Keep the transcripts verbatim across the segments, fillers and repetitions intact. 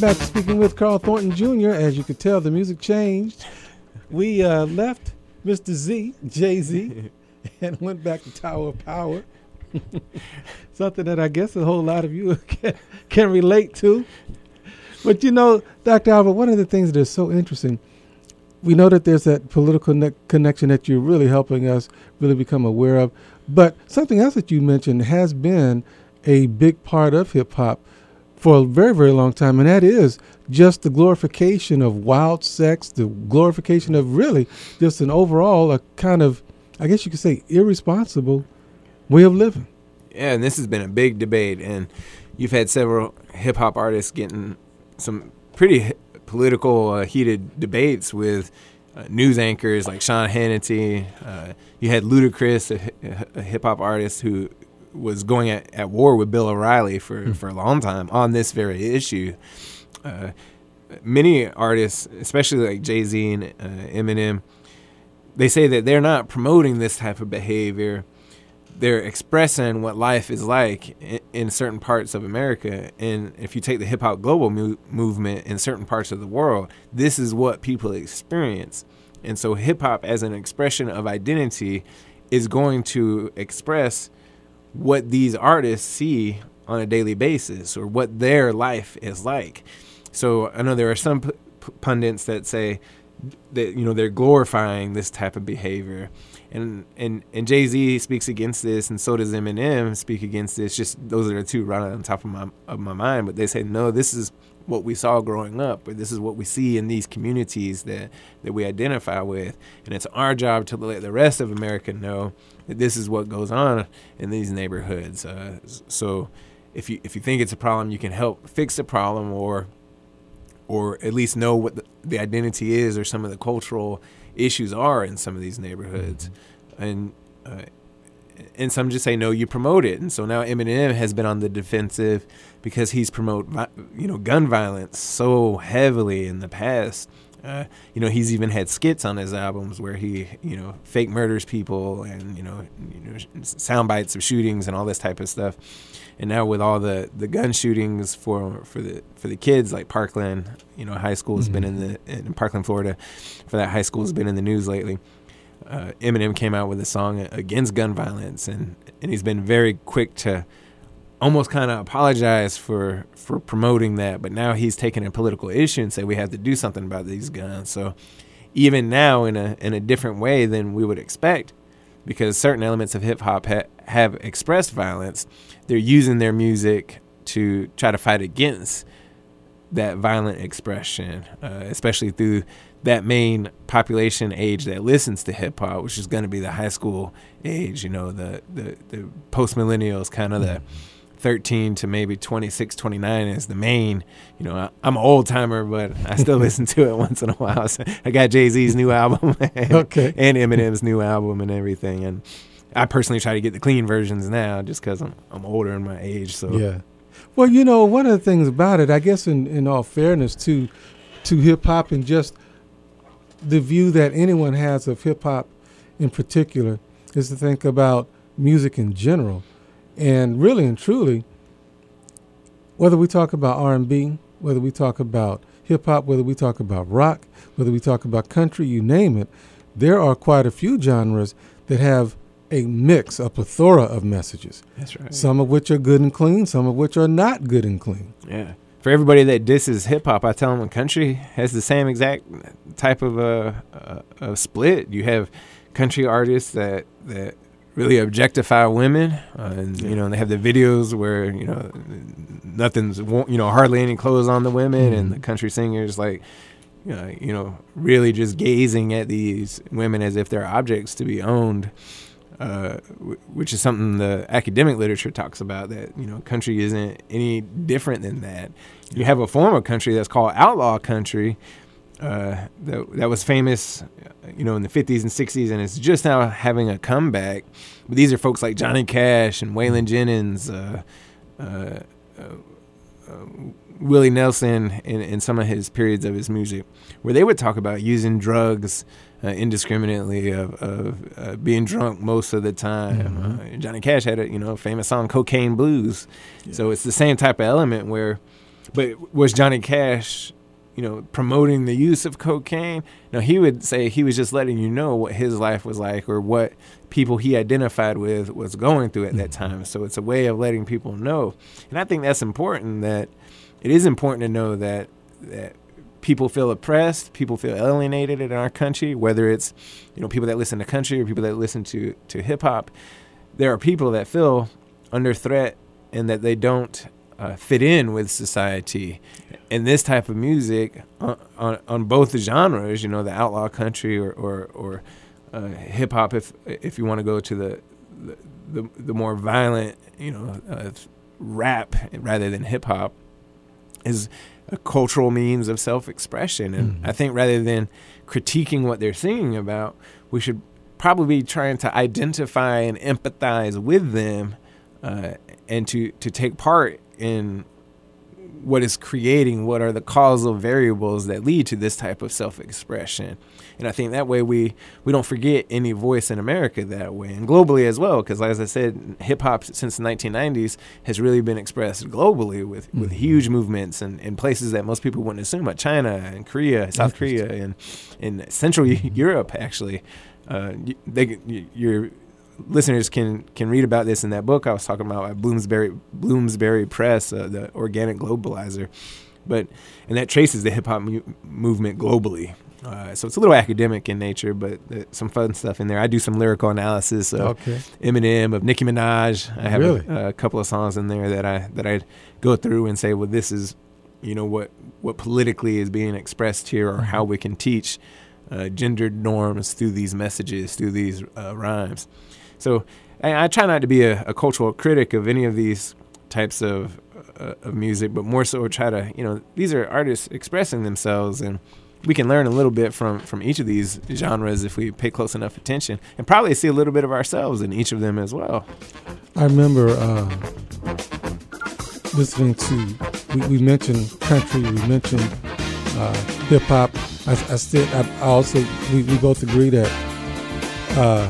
after speaking with Carl Thornton Junior, as you could tell, the music changed. We uh, left Mister Z, Jay-Z, and went back to Tower of Power. Something that I guess a whole lot of you can, can relate to. But you know, Doctor Albert, one of the things that is so interesting, we know that there's that political ne- connection that you're really helping us really become aware of. But something else that you mentioned has been a big part of hip-hop for a very, very long time, and that is just the glorification of wild sex, the glorification of really just an overall a kind of, I guess you could say, irresponsible way of living. Yeah, and this has been a big debate, and you've had several hip-hop artists getting some pretty h- political, uh, heated debates with uh, news anchors like Sean Hannity. Uh, you had Ludacris, a, a hip-hop artist who was going at, at war with Bill O'Reilly for, mm. for a long time on this very issue. Uh, many artists, especially like Jay-Z and uh, Eminem, they say that they're not promoting this type of behavior. They're expressing what life is like in, in certain parts of America. And if you take the hip-hop global mu- movement in certain parts of the world, this is what people experience. And so hip-hop as an expression of identity is going to express what these artists see on a daily basis or what their life is like. So I know there are some p- pundits that say that, you know, they're glorifying this type of behavior. And, and, and Jay-Z speaks against this, and so does Eminem speak against this. Just those are the two right on top of my of my mind. But they say, no, this is what we saw growing up, or this is what we see in these communities that, that we identify with. And it's our job to let the rest of America know that this is what goes on in these neighborhoods. Uh, so if you if you think it's a problem, you can help fix the problem, or or at least know what the, the identity is or some of the cultural issues are in some of these neighborhoods. And uh, and some just say, no, you promote it. And so now Eminem has been on the defensive because he's promote, you know, gun violence so heavily in the past. Uh, you know, he's even had skits on his albums where he, you know, fake murders people and, you know, you know, sound bites of shootings and all this type of stuff. And now with all the, the gun shootings for for the for the kids, like Parkland, you know, high school has mm-hmm. been in the in Parkland, Florida, for that high school has been in the news lately. Uh, Eminem came out with a song against gun violence, and, and he's been very quick to almost kind of apologize for, for promoting that. But now he's taking a political issue and say we have to do something about these guns. So even now in a in a different way than we would expect, because certain elements of hip hop ha- have expressed violence, they're using their music to try to fight against that violent expression, uh, especially through that main population age that listens to hip hop, which is going to be the high school age, you know, the, the, the post millennials, kind of the thirteen to maybe twenty-six, twenty-nine is the main, you know, I, I'm an old timer, but I still listen to it once in a while. So I got Jay-Z's new album and, okay. and Eminem's new album and everything. And I personally try to get the clean versions now just because I'm, I'm older in my age. So yeah. Well, you know, one of the things about it, I guess in, in all fairness to, to hip hop and just the view that anyone has of hip hop in particular is to think about music in general. And really and truly, whether we talk about R and B, whether we talk about hip hop, whether we talk about rock, whether we talk about country, you name it, there are quite a few genres that have a mix, a plethora of messages. That's right. Some of which are good and clean, some of which are not good and clean. Yeah. For everybody that disses hip hop, I tell them country has the same exact type of a uh, uh, split. You have country artists that that really objectify women, uh, and yeah. you know they have the videos where you know nothing's you know hardly any clothes on the women, mm-hmm. and the country singers like you know, you know really just gazing at these women as if they're objects to be owned. Uh, w- which is something the academic literature talks about, that, you know, country isn't any different than that. You have a form of country that's called outlaw country uh, that, that was famous, you know, in the fifties and sixties, and it's just now having a comeback. But these are folks like Johnny Cash and Waylon Jennings, uh, uh, uh, uh, Willie Nelson in, in some of his periods of his music, where they would talk about using drugs Uh, indiscriminately, of, of uh, being drunk most of the time. Mm-hmm. Uh, Johnny Cash had a you know famous song, "Cocaine Blues." Yeah. So it's the same type of element where but was Johnny Cash, you know, promoting the use of cocaine? No, he would say he was just letting you know what his life was like or what people he identified with was going through at that time. So it's a way of letting people know. And I think that's important, that it is important to know that that people feel oppressed, people feel alienated in our country, whether it's, you know, people that listen to country or people that listen to, to hip hop. There are people that feel under threat and that they don't uh, fit in with society. And this type of music on, on, on both the genres, you know, the outlaw country or, or, or uh, hip hop, if if you want to go to the, the the the more violent, you know, uh, rap rather than hip hop, is a cultural means of self-expression. And mm-hmm. I think rather than critiquing what they're singing about, we should probably be trying to identify and empathize with them uh, and to, to take part in what is creating, what are the causal variables that lead to this type of self-expression. And I think that way we, we don't forget any voice in America that way, and globally as well, because as I said, hip-hop since the nineteen nineties has really been expressed globally with, mm-hmm. with huge movements and in places that most people wouldn't assume, like China and Korea, South Korea, and in Central Europe, actually. Uh, they, your listeners can can read about this in that book I was talking about at Bloomsbury Bloomsbury Press, uh, the Organic Globalizer, but and that traces the hip hop mu- movement globally. Uh, so it's a little academic in nature, but uh, some fun stuff in there. I do some lyrical analysis of okay. Eminem, of Nicki Minaj. I have really? a, a couple of songs in there that I that I go through and say, well, this is, you know, what what politically is being expressed here, or mm-hmm. how we can teach uh, gendered norms through these messages, through these uh, rhymes. So I, I try not to be a, a cultural critic of any of these types of uh, of music, but more so try to, you know, these are artists expressing themselves, and we can learn a little bit from, from each of these genres if we pay close enough attention, and probably see a little bit of ourselves in each of them as well. I remember uh, listening to, we, we mentioned country, we mentioned uh, hip hop. I, I said, I also, we, we both agree that uh,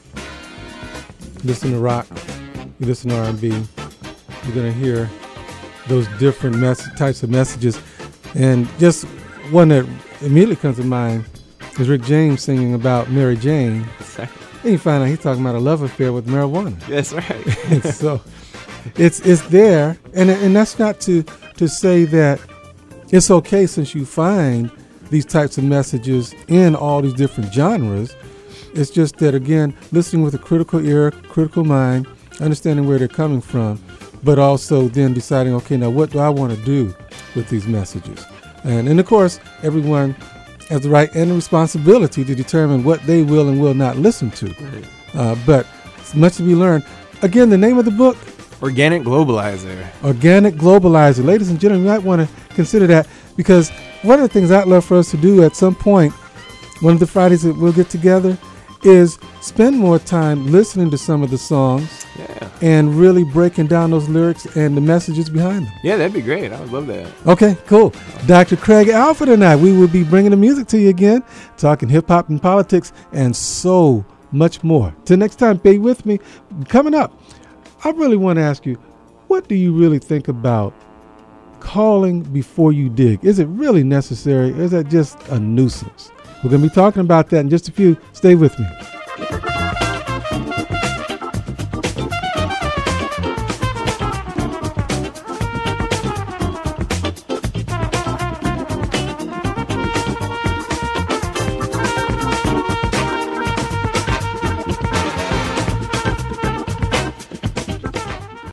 listen to rock, you listen to R and B, you're going to hear those different mes- types of messages. And just one that immediately comes to mind is Rick James singing about Mary Jane. Exactly. And you find out he's talking about a love affair with marijuana. That's right. So it's it's there, and and that's not to to say that it's okay since you find these types of messages in all these different genres. It's just that, again, listening with a critical ear, critical mind, understanding where they're coming from, but also then deciding, okay, now what do I want to do with these messages? And, and of course, everyone has the right and the responsibility to determine what they will and will not listen to. Right. Uh, but it's much to be learned. Again, the name of the book? Organic Globalizer. Organic Globalizer. Ladies and gentlemen, you might want to consider that, because one of the things I'd love for us to do at some point, one of the Fridays that we'll get together, is spend more time listening to some of the songs yeah. and really breaking down those lyrics and the messages behind them. Yeah, that'd be great. I would love that. Okay, cool. Doctor Craig Alford and I, we will be bringing the music to you again, talking hip-hop and politics and so much more. Till next time, be with me. Coming up, I really want to ask you, what do you really think about calling before you dig? Is it really necessary, or is that just a nuisance? We're going to be talking about that in just a few. Stay with me.